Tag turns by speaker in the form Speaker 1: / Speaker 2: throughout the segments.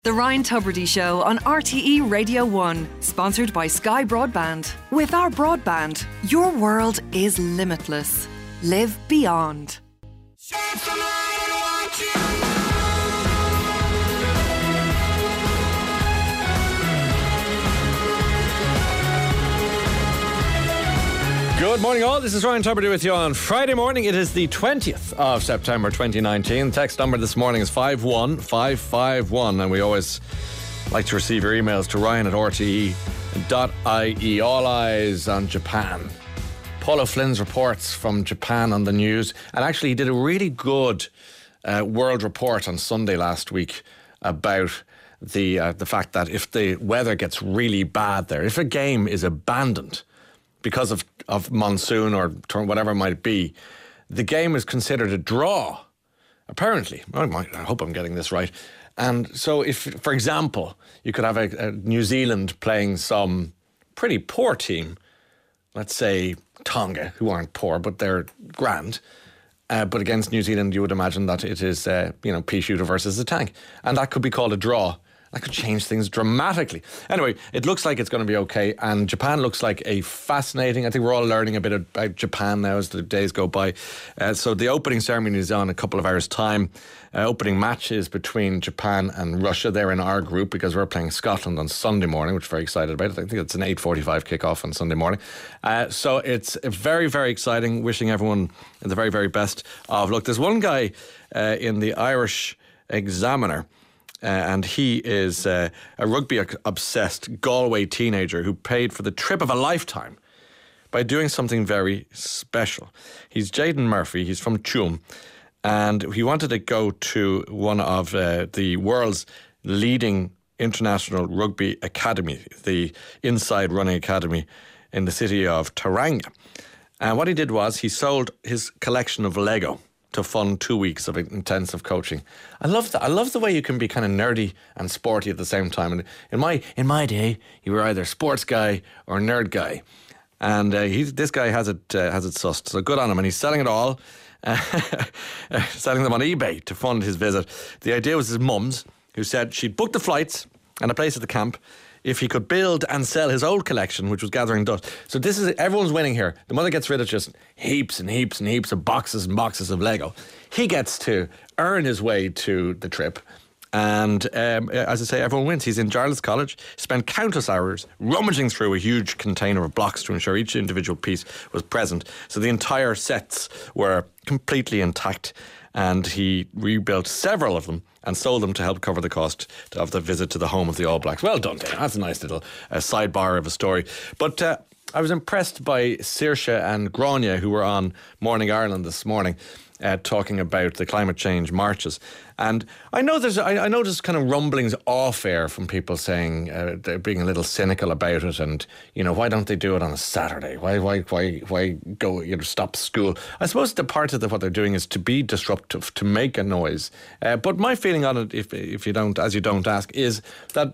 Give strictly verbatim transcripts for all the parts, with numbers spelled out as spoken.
Speaker 1: The Ryan Tubridy Show on R T E Radio one, sponsored by Sky Broadband. With our broadband, your world is limitless. Live beyond.
Speaker 2: Good morning all, this is Ryan Tubridy with you on Friday morning. It is the twentieth of September twenty nineteen. Text number this morning is five one five five one, and we always like to receive your emails to ryan at r t e dot i e. All eyes on Japan. Paul O'Flynn's reports from Japan on the news, and actually he did a really good uh, world report on Sunday last week about the uh, the fact that if the weather gets really bad there, if a game is abandoned because of, of monsoon or whatever it might be, the game is considered a draw, apparently. I, might, I hope I'm getting this right. And so if, for example, you could have a, a New Zealand playing some pretty poor team, let's say Tonga, who aren't poor, but they're grand. Uh, but against New Zealand, you would imagine that it is, uh, you know, pea shooter versus the tank. And that could be called a draw. That could change things dramatically. Anyway, it looks like it's going to be okay, and Japan looks like a fascinating... I think we're all learning a bit about Japan now as the days go by. Uh, so the opening ceremony is on a couple of hours' time. Uh, opening match is between Japan and Russia. They're in our group because we're playing Scotland on Sunday morning, which we're very excited about. I think it's an eight forty-five kickoff on Sunday morning. Uh, so it's very, very exciting. Wishing everyone the very, very best of luck. There's one guy uh, in the Irish Examiner, Uh, and he is uh, a rugby-obsessed Galway teenager who paid for the trip of a lifetime by doing something very special. He's Jaden Murphy. He's from Tuam, and he wanted to go to one of uh, the world's leading international rugby academy, the Inside Running Academy in the city of Tauranga. And what he did was he sold his collection of Lego to fund two weeks of intensive coaching. I love that. I love the way you can be kind of nerdy and sporty at the same time. And in my in my day, you were either a sports guy or a nerd guy. And uh, he's, this guy has it uh, has it sussed. So good on him. And he's selling it all, uh, selling them on eBay to fund his visit. The idea was his mum's, who said she'd booked the flights and a place at the camp if he could build and sell his old collection, which was gathering dust. So this is, everyone's winning here. The mother gets rid of just heaps and heaps and heaps of boxes and boxes of Lego. He gets to earn his way to the trip. And um, as I say, everyone wins. He's in Jarlath College, spent countless hours rummaging through a huge container of blocks to ensure each individual piece was present. So the entire sets were completely intact, and he rebuilt several of them and sold them to help cover the cost of the visit to the home of the All Blacks. Well done, Dana. That's a nice little uh, sidebar of a story. But uh, I was impressed by Saoirse and Grania, who were on Morning Ireland this morning, uh, talking about the climate change marches. And I know there's, I, I know there's kind of rumblings off air from people saying uh, they're being a little cynical about it, and you know, why don't they do it on a Saturday? Why, why, why, why go? You know, stop school. I suppose the part of the, what they're doing is to be disruptive, to make a noise. Uh, but my feeling on it, if if you don't, as you don't ask, is that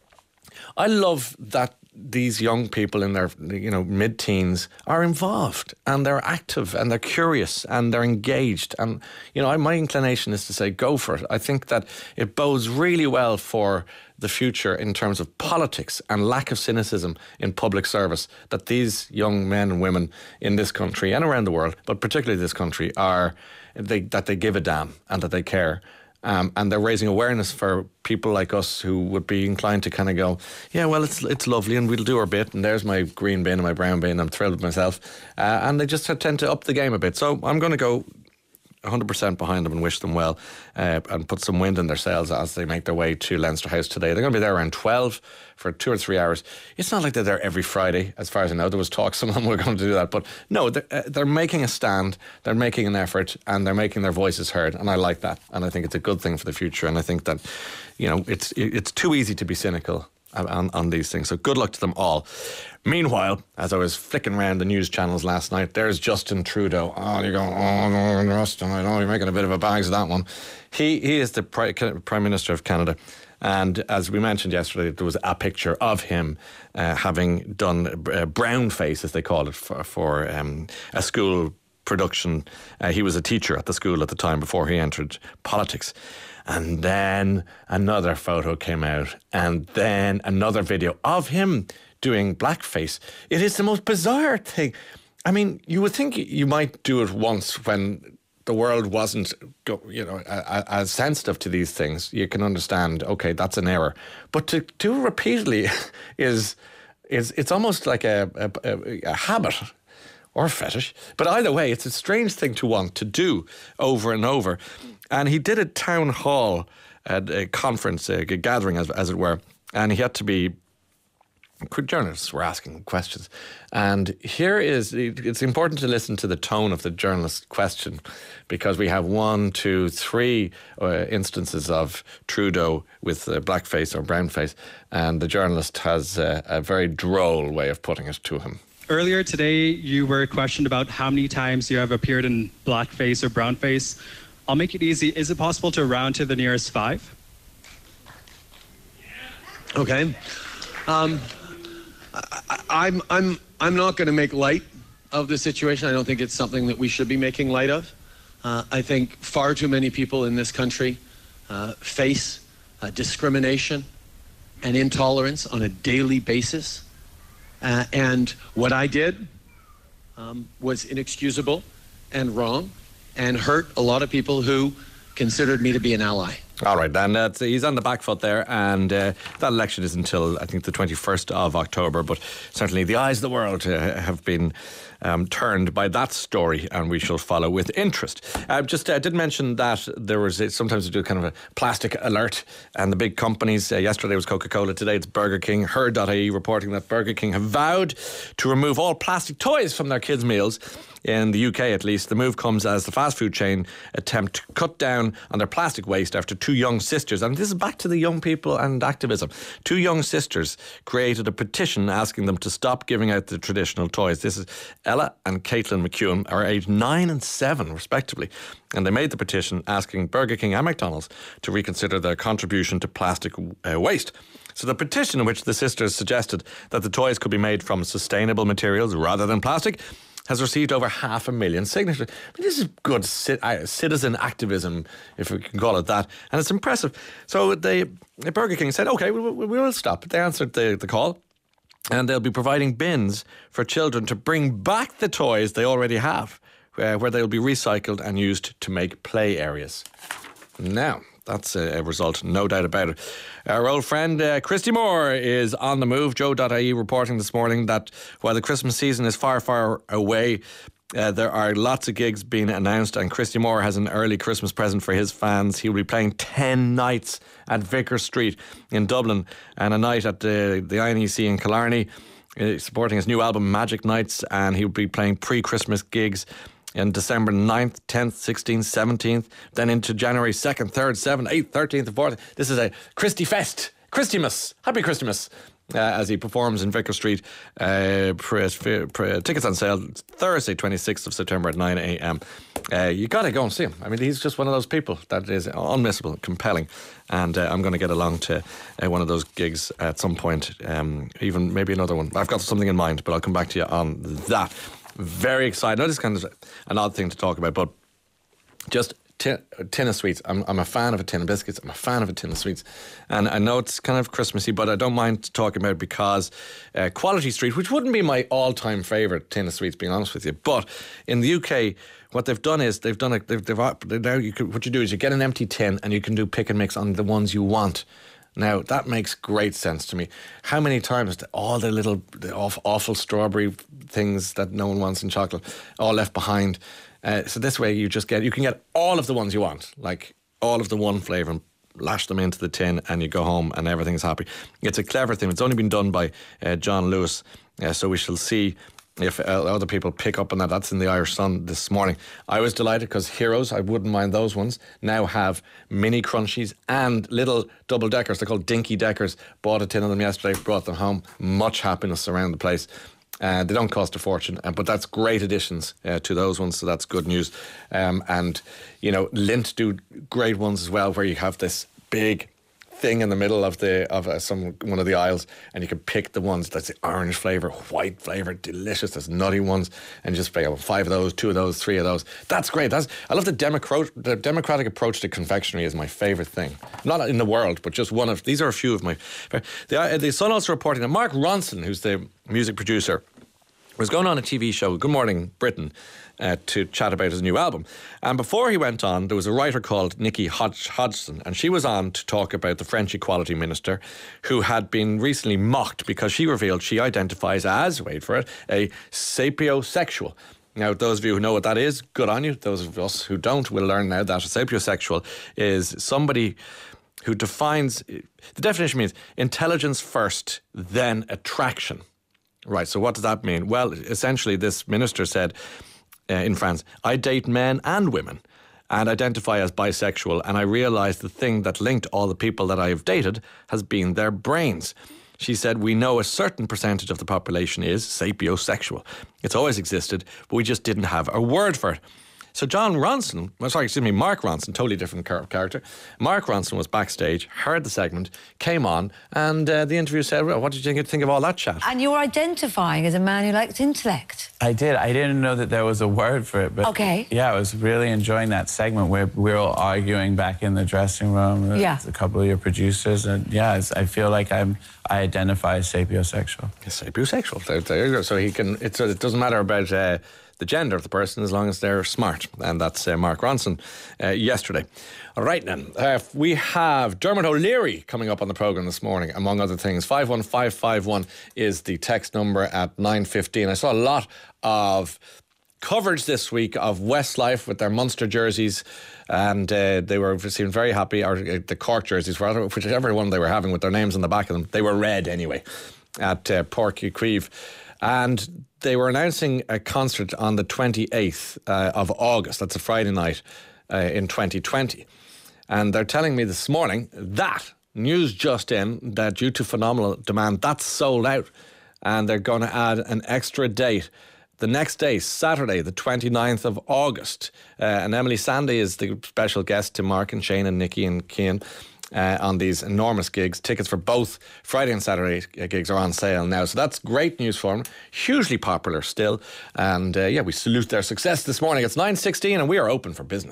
Speaker 2: I love that these young people in their, you know, mid-teens are involved and they're active and they're curious and they're engaged. And, you know, my inclination is to say go for it. I think that it bodes really well for the future in terms of politics and lack of cynicism in public service, that these young men and women in this country and around the world, but particularly this country, are they, that they give a damn and that they care. Um, and they're raising awareness for people like us who would be inclined to kind of go, yeah, well, it's it's lovely and we'll do our bit, and there's my green bin and my brown bin, I'm thrilled with myself. Uh, and they just tend to up the game a bit. So I'm going to go one hundred percent behind them and wish them well, uh, and put some wind in their sails as they make their way to Leinster House today. They're going to be there around twelve for two or three hours. It's not like they're there every Friday, as far as I know. There was talk some of them were going to do that, but no, they're, uh, they're making a stand, they're making an effort, and they're making their voices heard, and I like that, and I think it's a good thing for the future. And I think that, you know, it's it's too easy to be cynical on, on these things. So good luck to them all. Meanwhile, as I was flicking around the news channels last night, there's Justin Trudeau. Oh, you're going, oh, no, Justin, I know you're making a bit of a bags of that one. He he is the Pri- Prime Minister of Canada. And as we mentioned yesterday, there was a picture of him uh, having done uh, brown face, as they call it, for, for um, a school production. Uh, he was a teacher at the school at the time before he entered politics. And then another photo came out, and then another video of him doing blackface. It is the most bizarre thing. I mean, you would think you might do it once when the world wasn't, you know, as sensitive to these things. You can understand, okay, that's an error. But to do it repeatedly is is it's almost like a, a, a habit or a fetish. But either way, it's a strange thing to want to do over and over. And he did a town hall at a conference, a gathering, as, as it were, and he had to be. Journalists were asking questions, and here is, it's important to listen to the tone of the journalist question, because we have one, two, three uh, instances of Trudeau with uh, blackface or brownface, and the journalist has uh, a very droll way of putting it to him.
Speaker 3: Earlier today, you were questioned about how many times you have appeared in blackface or brownface. I'll make it easy. Is it possible to round to the nearest five?
Speaker 4: Okay. Um... I, I'm I'm I'm not going to make light of the situation. I don't think it's something that we should be making light of. Uh, I think far too many people in this country uh, face uh, discrimination and intolerance on a daily basis. Uh, and what I did um, was inexcusable and wrong and hurt a lot of people who considered me to be an ally.
Speaker 2: All right, and uh, he's on the back foot there, and uh, that election is until, I think, the twenty-first of October, but certainly the eyes of the world uh, have been um, turned by that story, and we shall follow with interest. I uh, just uh, did mention that there was, uh, sometimes we do kind of a plastic alert, and the big companies, uh, yesterday was Coca-Cola, today it's Burger King. Her dot I E reporting that Burger King have vowed to remove all plastic toys from their kids' meals. In the U K, at least, the move comes as the fast food chain attempt to cut down on their plastic waste after two young sisters, and this is back to the young people and activism, two young sisters created a petition asking them to stop giving out the traditional toys. This is Ella and Caitlin McEwen, are aged nine and seven, respectively, and they made the petition asking Burger King and McDonald's to reconsider their contribution to plastic uh, waste. So the petition, in which the sisters suggested that the toys could be made from sustainable materials rather than plastic, has received over half a million signatures. I mean, this is good citizen activism, if we can call it that, and it's impressive. So they, Burger King said, OK, we, we will stop. They answered the, the call, and they'll be providing bins for children to bring back the toys they already have, uh, where they'll be recycled and used to make play areas. Now, that's a, a result, no doubt about it. Our old friend uh, Christy Moore is on the move. Joe dot I E reporting this morning that while the Christmas season is far, far away, uh, there are lots of gigs being announced, and Christy Moore has an early Christmas present for his fans. He will be playing ten nights at Vicar Street in Dublin and a night at the, the I N E C in Killarney, uh, supporting his new album Magic Nights, and he'll be playing pre-Christmas gigs in December ninth, tenth, sixteenth, seventeenth, then into January second, third, seventh, eighth, thirteenth and fourth. This is a Christy Fest, Christmas, Happy Christmas, uh, as he performs in Vicar Street. Uh, pre- pre- tickets on sale Thursday, twenty-sixth of September at nine a.m. Uh, you got to go and see him. I mean, he's just one of those people that is unmissable, compelling, and uh, I'm going to get along to uh, one of those gigs at some point, um, even maybe another one. I've got something in mind, but I'll come back to you on that. Very excited. Now, this is kind of an odd thing to talk about, but just tin, a tin of sweets. I'm, I'm a fan of a tin of biscuits. I'm a fan of a tin of sweets. And I know it's kind of Christmassy, but I don't mind talking about it because uh, Quality Street, which wouldn't be my all-time favourite tin of sweets, being honest with you, but in the U K, what they've done is they've done a, they've, they've, now you could, what you do is you get an empty tin and you can do pick and mix on the ones you want. Now, that makes great sense to me. How many times all the little the awful, awful strawberry things that no one wants in chocolate, all left behind. Uh, so this way you just get, you can get all of the ones you want, like all of the one flavour, and lash them into the tin and you go home and everything's happy. It's a clever thing. It's only been done by uh, John Lewis, uh, so we shall see if uh, other people pick up on that. That's in the Irish Sun this morning. I was delighted because Heroes, I wouldn't mind those ones, now have mini crunchies and little double deckers. They're called Dinky Deckers. Bought a tin of them yesterday, brought them home. Much happiness around the place. Uh, they don't cost a fortune, uh, but that's great additions uh, to those ones, so that's good news. Um, and, you know, Lindt do great ones as well, where you have this big thing in the middle of the of uh, some one of the aisles, and you can pick the ones that's the orange flavour, white flavour, delicious. There's nutty ones, and you just pick up five of those, two of those, three of those. That's great. That's I love the democrat the democratic approach to confectionery is my favourite thing. Not in the world, but just one of these are a few of my. The uh, the Sun also reporting that Mark Ronson, who's the music producer, was going on a T V show, Good Morning Britain, uh, to chat about his new album. And before he went on, there was a writer called Nikki Hodg- Hodgson, and she was on to talk about the French Equality Minister, who had been recently mocked because she revealed she identifies as, wait for it, a sapiosexual. Now, those of you who know what that is, good on you. Those of us who don't will learn now that a sapiosexual is somebody who defines, the definition means intelligence first, then attraction. Right, so what does that mean? Well, essentially, this minister said uh, in France, I date men and women and identify as bisexual, and I realise the thing that linked all the people that I have dated has been their brains. She said, we know a certain percentage of the population is sapiosexual. It's always existed, but we just didn't have a word for it. So John Ronson, well, sorry, excuse me, Mark Ronson, totally different character. Mark Ronson was backstage, heard the segment, came on, and uh, the interview said, well, what did you think of all that chat?
Speaker 5: And you're identifying as a man who likes intellect.
Speaker 6: I did. I didn't know that there was a word for it. But
Speaker 5: okay.
Speaker 6: Yeah, I was really enjoying that segment where we were all arguing back in the dressing room with
Speaker 5: yeah.
Speaker 6: a couple of your producers. And yeah, it's, I feel like I'm, I identify as sapiosexual.
Speaker 2: Sapiosexual. There, there you go. So he can, it's, it doesn't matter about uh, the gender of the person as long as they're smart. And that's uh, Mark Ronson uh, yesterday. All right, then. Uh, we have Dermot O'Leary coming up on the programme this morning, among other things. five one five five one is the text number at nine fifteen. I saw a lot of coverage this week of Westlife with their Munster jerseys, and uh, they were seemed very happy, or uh, the Cork jerseys, whichever one they were having with their names on the back of them. They were red anyway at uh, Páirc Uí Chaoimh. And they were announcing a concert on the twenty-eighth uh, of August. That's a Friday night uh, in twenty twenty. And they're telling me this morning that news just in that due to phenomenal demand, that's sold out. And they're going to add an extra date the next day, Saturday, the twenty-ninth of August. Uh, and Emily Sandy is the special guest to Mark and Shane and Nikki and Cian. Uh, on these enormous gigs. Tickets for both Friday and Saturday gigs are on sale now. So that's great news for them. Hugely popular still. And uh, yeah, we salute their success this morning. It's nine sixteen and we are open for business.